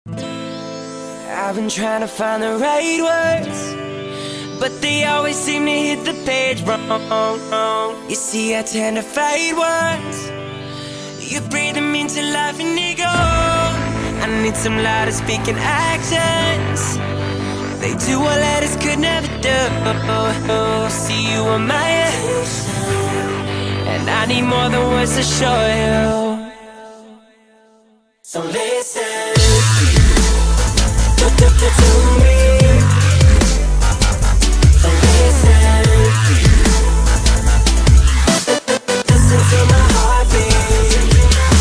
I've been trying to find the right words, but they always seem to hit the page wrong. You see, I tend to fight words. You breathe them into life and they go. I need some louder speaking actions. They do what letters could never do. See, you are my attention, and I need more than words to show you. So listen to me. So listen to my heartbeat.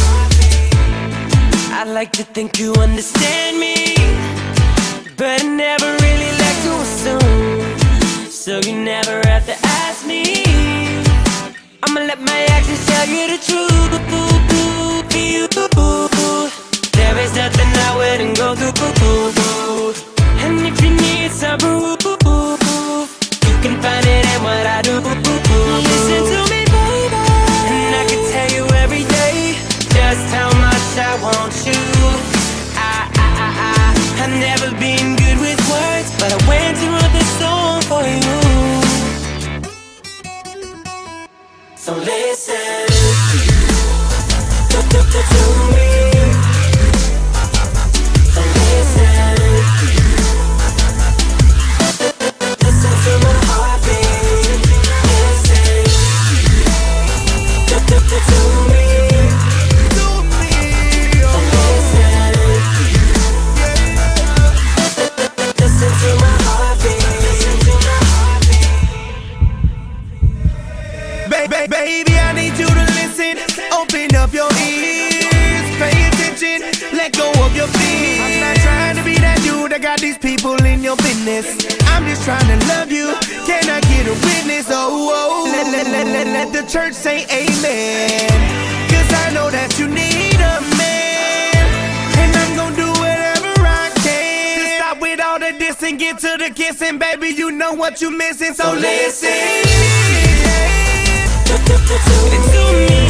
I'd like to think you understand me, but I never really like to assume. So you never have to ask me. I'ma let my actions tell you the truth. There is nothing I wouldn't go through. And if you need some proof, you can find it in what I do. Listen to me, baby, and I can tell you every day just how much I want you. I've never been good with words, but I went to write this song for you. So listen to me. So listen to my heartbeat. Listen to me. So listen to my heartbeat. Baby, I need you to listen. Open up your ears, pay attention, let go of your fears. I'm not trying to be that dude that got these people in your business. I'm just trying to love you. Can I get a witness? Oh, let the church say amen. Cause I know that you need a man, and I'm gonna do whatever I can to stop with all the diss and get to the kissing. Baby, you know what you missing, so listen To me.